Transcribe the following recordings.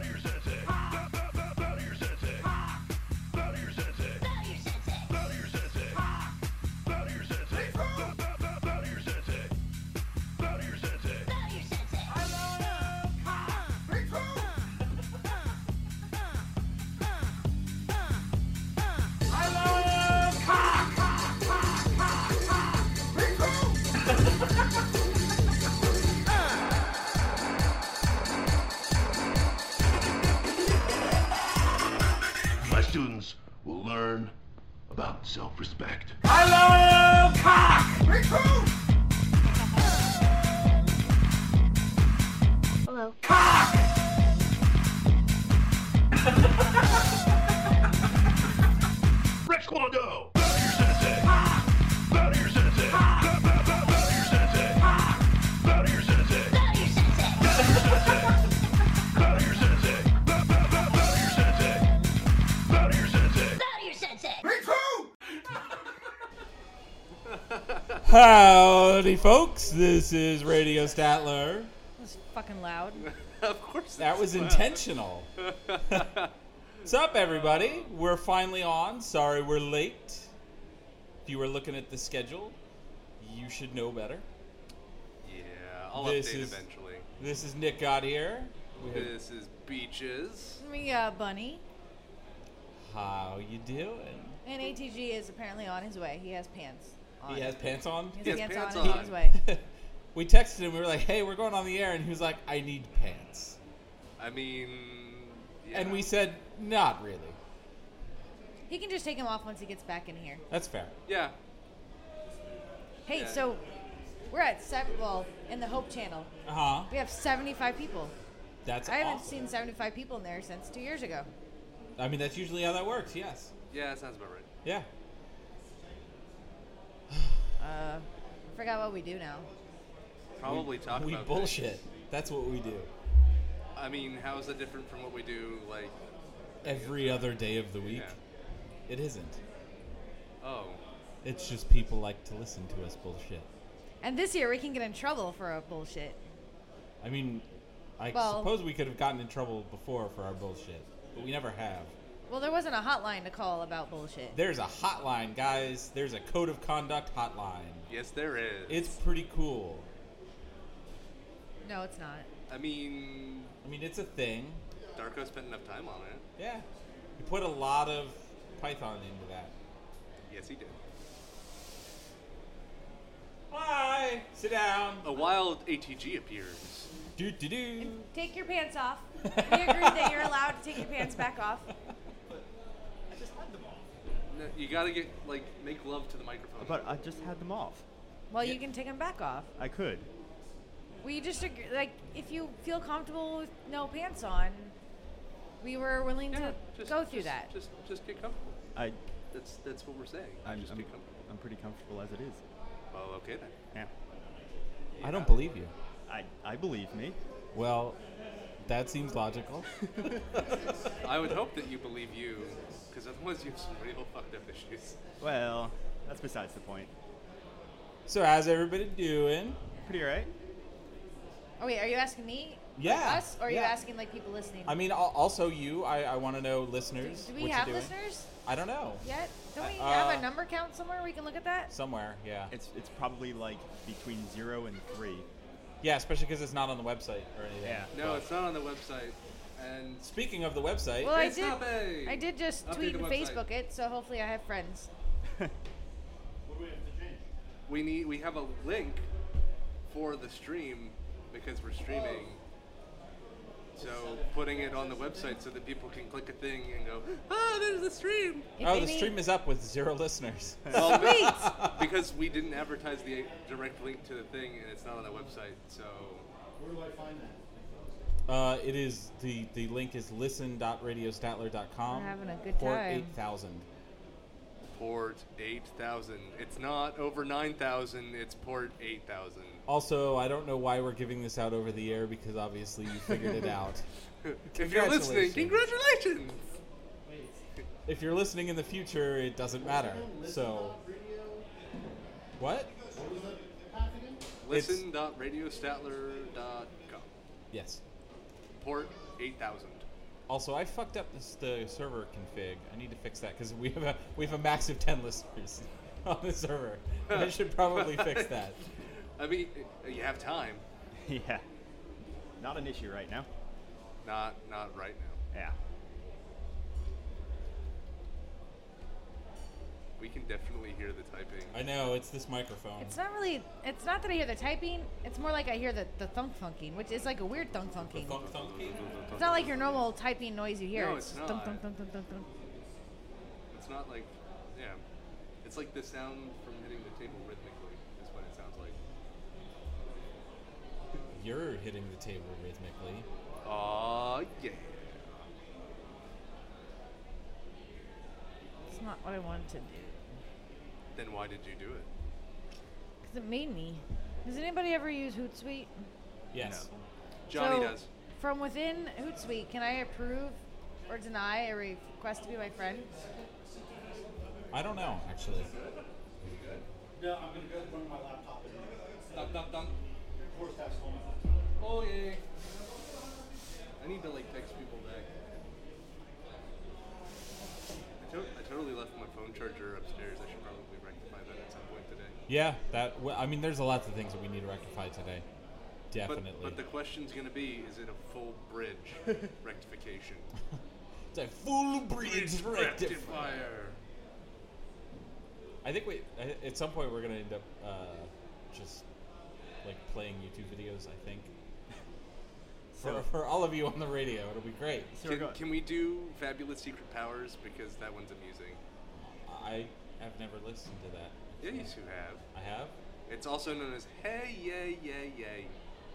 My students will learn about self-respect. I love cock! Recruit! Hello. Cock! Rex Kwando! Bow to your sensei! Bow to your sensei! Bow to your sensei! Bow to your sensei! Bow to your sensei. Bow to your sensei! Bow to your sensei! Bow to your sensei! Bow to your sensei. Recruit! Howdy, folks. This is Radio Statler. That was fucking loud. Of course. That was intentional. What's up, everybody? We're finally on. Sorry we're late. If you were looking at the schedule, you should know better. Yeah, I'll This update is- eventually. This is Nick God here. This is Beaches. Me, Bunny. How you doing? And ATG is apparently on his way. He has pants on. He has pants on? He has He has pants pants on. He's on. on his way. We texted him. We were like, hey, we're going on the air. And he was like, I need pants. I mean, yeah. And we said, not really. He can just take him off once he gets back in here. That's fair. Yeah. Hey, Yeah. so we're at in the Hope Channel. Uh-huh. We have 75 people. That's I haven't awesome. seen 75 people in there since 2 years ago. I mean, that's usually how that works, yes. Yeah, that sounds about right. Yeah. I forgot what we do now. Probably talk We about bullshit. things. That's what we do. I mean, how is that different from what we do, like, Every other day of the week. Yeah. It isn't. oh, It's just people like to listen to us bullshit. And this year we can get in trouble for a bullshit. I mean, I Well- suppose we could have gotten in trouble before for our bullshit, but we never have. Well, there wasn't a hotline to call about bullshit. There's a hotline, guys. There's a code of conduct hotline. yes, there is. It's pretty cool. No, it's not. I mean, I mean, it's a thing. Darko spent enough time on it. Yeah. We put a lot of Python into that. Yes, he did. Hi! Sit down. A wild ATG appears. Do. Take your pants off. We agreed that you're allowed to take your pants back off. No, you gotta get, like, make love to the microphone. But I just had them off. Well, you can take them back off. I could. We just agree, like, if you feel comfortable with no pants on, we were willing Yeah, to go through that. Just get comfortable. I That's what we're saying. I'm, Just I'm, get comfortable. I'm pretty comfortable as it is. Well, okay then. Yeah. I don't believe you. I believe me. Well, that seems logical. I would hope that you believe you, because otherwise you have some real fucked up issues. Well, that's besides the point. So, how's everybody doing? Pretty alright. Oh, wait, are you asking me? Yeah, Like us? Or are you yeah. asking, like, people listening? I mean, also you. I want to know, listeners. do we what have you're doing. listeners I don't know. yet? Don't we Uh, have a number count somewhere we can look at that? Somewhere, yeah. It's probably like between 0 and 3. Yeah, especially because it's not on the website or anything. Yeah. No, But it's not on the website. And Speaking of the website, Well, I It's did. not big. I did just Update tweet the and website. Facebook it, so hopefully I have friends. we have a link for the stream because we're streaming. So putting it on the website so that people can click a thing and go, ah, there's the stream. If oh, they the need- stream is up with 0 listeners. Well, Sweet. because we didn't advertise the direct link to the thing and it's not on the website. So It is the link is listen.radiostatler.com. We're having a good Port time. 8000. port 8000. It's not over 9,000. It's port 8,000. Also, I don't know why we're giving this out over the air because obviously you figured it out. If you're listening, congratulations. If you're listening in the future, it doesn't matter. So, what? Listen.radiostatler.com. Yes. Port 8,000. Also, I fucked up the server config. I need to fix that because we have a max of 10 listeners on the server. I should probably fix that. I mean, you have time. Yeah. Not an issue right now. Not right now. Yeah. We can definitely hear the typing. I know, it's this microphone. It's not that I hear the typing. It's more like I hear the thunk-thunking, which is like a weird thunk-thunking. Thunk thunky? It's not like your normal typing noise you hear. No, it's it's just not. thunk, thunk, thunk, thunk, thunk. It's not like, yeah. It's like the sound from hitting the table rhythmically is what it sounds like. You're hitting the table rhythmically. Aw, yeah. It's not what I wanted to do. Then why did you do it? Because it made me. Does anybody ever use Hootsuite? Yes. Johnny So, does. From within Hootsuite, can I approve or deny a request to be my friend? I don't know, actually. Yeah, I'm gonna go bring my laptop in. Dunk, dunk, dunk. Of course, that's home. Oh, yeah. I need to, like, text people back. I totally left my phone charger upstairs. I should probably rectify that at some point today. Yeah, I mean, there's a lot of things that we need to rectify today. Definitely. But the question's going to be, is it a full bridge rectification? It's a full bridge rectifier. rectifier. I think at some point we're gonna end up just like playing YouTube videos. I think for all of you on the radio, it'll be great. So we're Can we do Fabulous Secret Powers? Because that one's amusing. I have never listened to that. Yeah, you two have. I have. It's also known as Hey Yay Yay Yay.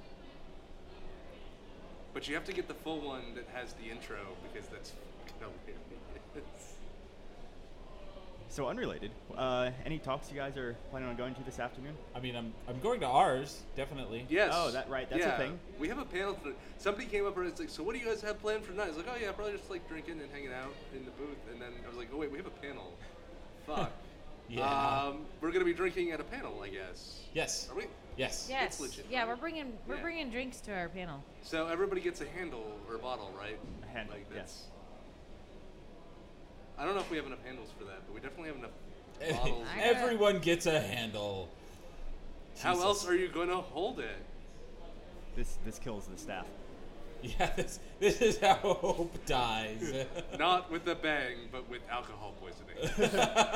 But you have to get the full one that has the intro because that's hilarious. So unrelated. Any talks you guys are planning on going to this afternoon? I mean, I'm going to ours definitely. Yes. Oh, that's a thing. We have a panel. Somebody came up and was like, "So what do you guys have planned for tonight?" I was like, "Oh yeah, probably just like drinking and hanging out in the booth." And then I was like, "Oh wait, we have a panel." Fuck. Yeah. We're gonna be drinking at a panel, I guess. Yes. Are we? Yes. Yes. legit, Yeah, right? we're bringing drinks to our panel. So everybody gets a handle or a bottle, right? A handle, Like yes. I don't know if we have enough handles for that, but we definitely have enough bottles. Everyone gets a handle. How Jesus. else are you gonna hold it? This kills the staff. Yeah, this is how hope dies. Not with a bang, but with alcohol poisoning.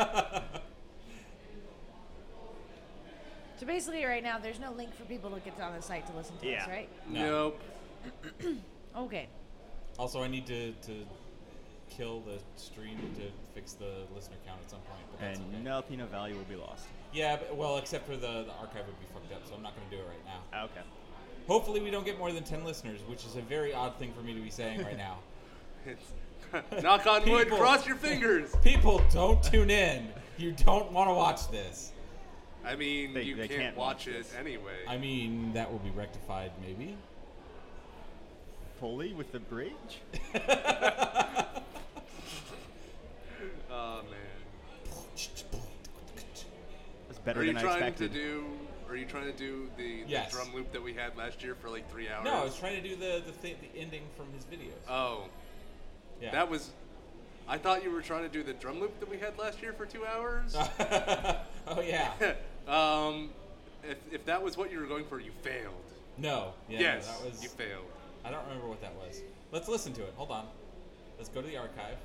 So basically, right now, there's no link for people to get on the site to listen to us, Yeah. right? No. Nope. Okay. Also, I need to kill the stream to fix the listener count at some point. But that's And okay. nothing of value will be lost. Yeah, but, well, except for the archive would be fucked up, so I'm not going to do it right now. Okay. Hopefully, we don't get more than 10 listeners, which is a very odd thing for me to be saying right now. It's, knock on wood, People- cross your fingers. People, don't tune in. You don't want to watch this. I mean, They you can't can't watch watch it this. anyway. I mean, that will be rectified, maybe. Fully with the bridge? Oh man. That's better Are you than I trying expected. Are you trying to do the Yes. drum loop that we had last year for like 3 hours? No, I was trying to do the ending from his videos. Oh, Yeah. that was. I thought you were trying to do the drum loop that we had last year for 2 hours. Oh, yeah. If that was what you were going for, you failed. No. Yeah, Yes, no, that was. you failed. I don't remember what that was. Let's listen to it. Hold on. Let's go to the archive.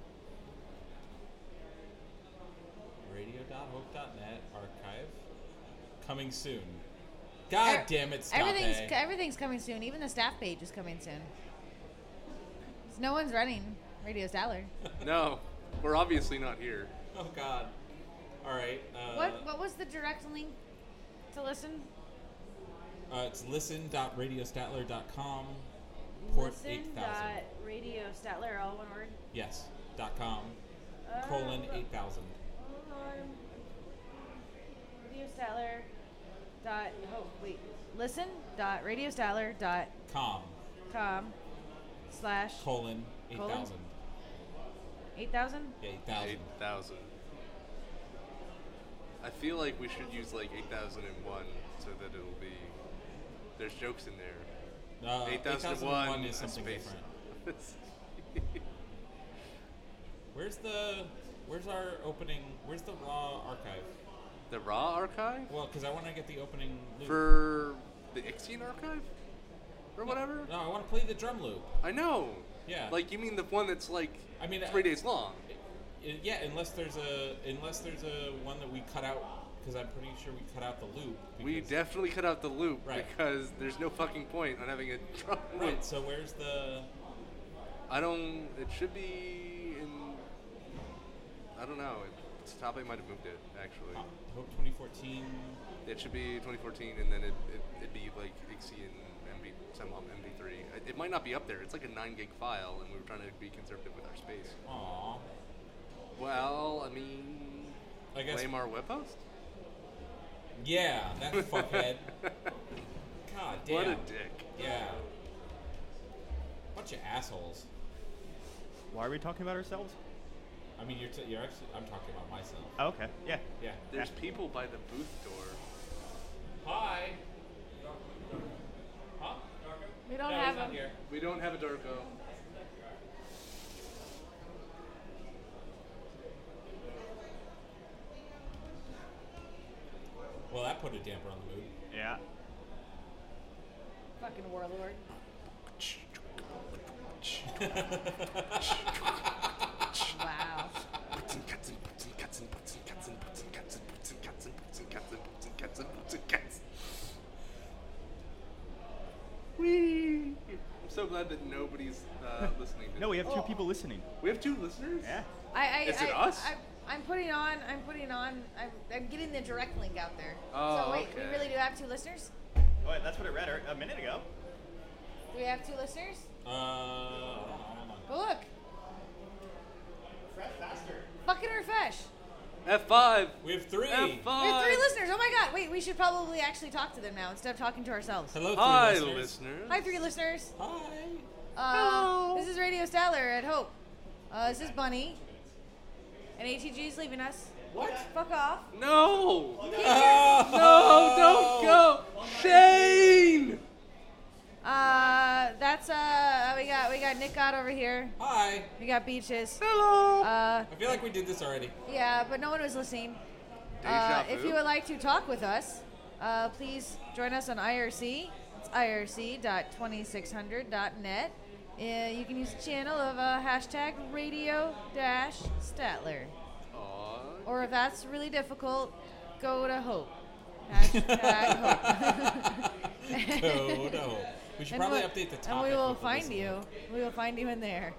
Radio.hope.net archive. Coming soon. God damn it, Scott. Everything's coming soon. Even the staff page is coming soon. No one's running Radio Statler. No, we're obviously not here. Oh, God. All right. What was the direct link to listen? It's listen.radiostatler.com. Port 8000. Listen.radiostatler, all one word. Yes. .com. Colon 8000. Hold on. Radio Statler. Listen.radiostatler.com Com. / Colon 8000. 8,000? Yeah, 8000. 8,000. I feel like we should use like 8001 so that it'll be. There's jokes in there. 8001 8001 is something space. different. Where's our opening? Where's the Raw archive? The Raw archive? Well, because I want to get the opening loop. For the Ixion archive? Or whatever? No, I want to play the drum loop. I know. Yeah. Like, you mean the one that's like I mean, 3 days long? Yeah, unless there's a one that we cut out, because I'm pretty sure we cut out the loop. We because- definitely cut out the loop Right. because there's no fucking point on having a drum loop. Right. So where's the? It should be in. I don't know. Topic might have moved it, actually. Hope 2014. It should be 2014, and then it'd be like Ixion MV3. It might not be up there. It's like a 9 gig file, and we were trying to be conservative with our space. Aw. Well, I mean, I guess. blame our web host? Yeah, that fuckhead. God damn. What a dick. Yeah. Bunch of assholes. Why are we talking about ourselves? I mean, you're actually. I'm talking about myself. Oh, okay. Yeah. Yeah. There's people by the booth door. Hi. Huh? We don't No, have he's not him. here. We don't have a Darko. Well, that put a damper on the mood. Yeah. Fucking warlord. Wow. Whee! I'm so glad that nobody's listening. To No, we this. have 2 people listening. We have 2 listeners? Yeah. Is it us? I'm putting on. I'm getting the direct link out there. Oh, so wait, okay. we really do have 2 listeners? Oh, that's what it read a minute ago. Do we have 2 listeners? I don't know. Hold on. Go look. Refresh faster. Fucking refresh. F5. We have 3. F5. We have 3 listeners. Oh my god. Wait, we should probably actually talk to them now instead of talking to ourselves. Hello, 3 Hi, listeners. listeners. Hi, 3 listeners. Hi. Hello. This is Radio Statler at Hope. This is Bunny. And ATG is leaving us. What? Fuck off. No. Oh, No, don't go. Shane. That's we got Nick Gott over here. Hi. We got Beaches. Hello. I feel like we did this already. Yeah, but no one was listening. Deja If vu. you would like to talk with us, please join us on IRC. It's irc.2600.net. You can use the channel of hashtag radio-statler. Aw. Or if that's really difficult, go to Hope. Hashtag Hope. Go to Hope. We should And probably we- update the topic. And we will with the find listener. you. We will find you in there.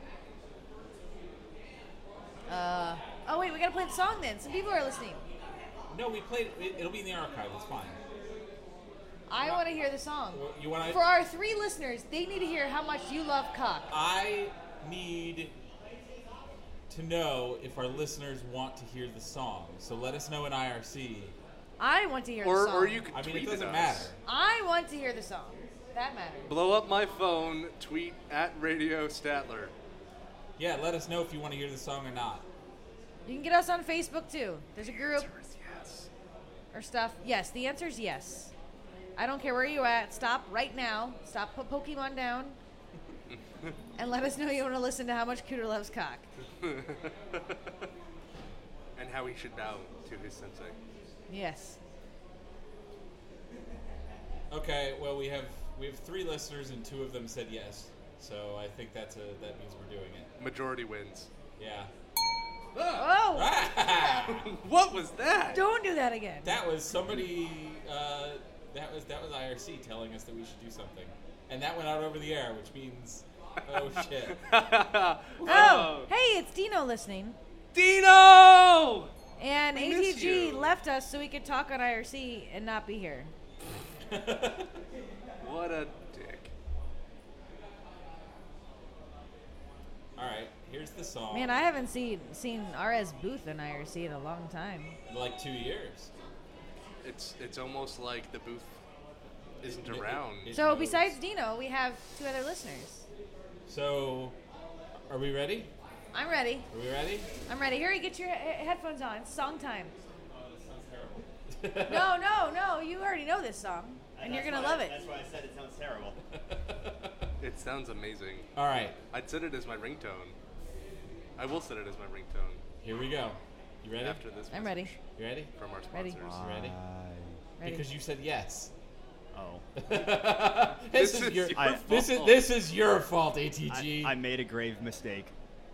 Oh wait, we gotta play the song then. Some people are listening. No, we played. It'll be in the archive. It's fine. I want to hear the song. Well, you want For our 3 listeners, they need to hear how much you love cock. I need to know if our listeners want to hear the song. So let us know in IRC. I want to hear the song. Or you could I mean, tweet it doesn't at matter. us. I want to hear the song. That matters. Blow up my phone. Tweet at Radio Statler. Yeah, let us know if you want to hear the song or not. You can get us on Facebook too. There's a group Yes. or stuff. Yes, the answer is yes. I don't care where you at. Stop right now. Stop. Put Pokemon down. And let us know you want to listen to how much Cooter loves cock. And how he should bow to his sensei. Yes. Okay, well we have 3 listeners and 2 of them said yes. So I think that means we're doing it. Majority wins. Yeah. Oh! What was that? Don't do that again. That was somebody. That was IRC telling us that we should do something, and that went out over the air, which means, oh shit. Oh, hey, it's Dino listening. Dino! And We miss ATG you. left us so we could talk on IRC and not be here. What a dick. All right, here's the song. Man, I haven't seen RS Booth in IRC in a long time. Like 2 years. It's almost like the booth isn't around. It So knows. besides Dino, we have 2 other listeners. So, are we ready? I'm ready. Are we ready? I'm ready. Hurry, get your headphones on. It's song time. Terrible. No. You already know this song. And you're going to love it. That's why I said it sounds terrible. It sounds amazing. All right, I'd set it as my ringtone. I will set it as my ringtone here we go. You ready? after this. I'm ready. message You ready? From our Ready. sponsors. You ready? Ready. Because you said yes. Oh. this This is is your your this is your fault, ATG. I made a grave mistake.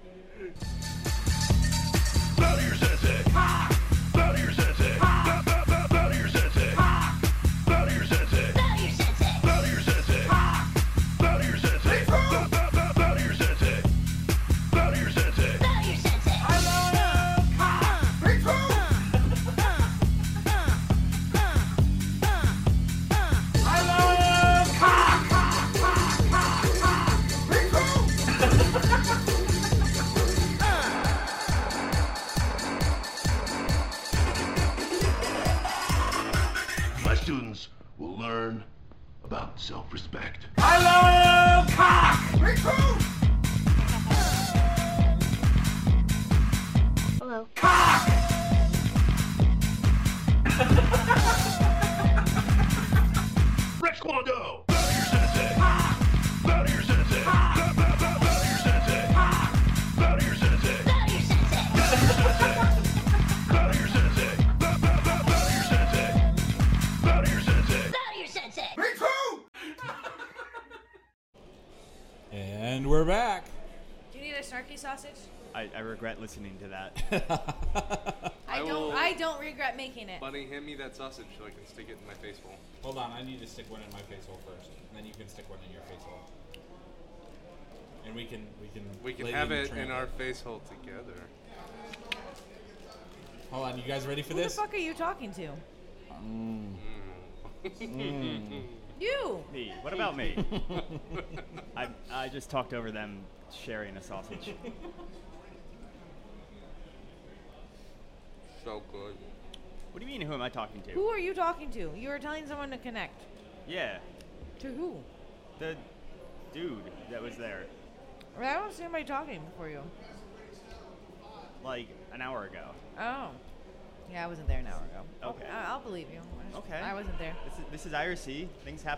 Bow to your sensei. Bow to your sensei. Bow to your sensei. Bow to your sensei. Bow to your sensei. Bow to your sensei. Bow to your sensei. Bow to your sensei. Bow to your sensei. My students will learn about self-respect. Hello. Rex Kwando. Bow to your sensei. Bow to your sensei. Bow to your sensei. Bow to your sensei. Bow to your sensei. Bow to your sensei. Bow to your sensei. And we're back. Do you need a snarky sausage? I regret listening to that. I don't regret making it. Bunny, hand me that sausage so I can stick it in my face hole. Hold on, I need to stick one in my face hole first, and then you can stick one in your face hole. And we can We play can have the it in triangle. our face hole together. Hold on, you guys ready for Who the this? fuck are you talking to? You. Me. What about me? I just talked over them sharing a sausage. So good. What do you mean, who am I talking to? Who are you talking to? You were telling someone to connect. Yeah, To who? the dude that was there I don't see anybody talking for you. like an hour ago. Oh. Yeah, I wasn't there an hour ago. Okay. I'll believe you. Okay. I wasn't there. This is IRC. Things happen.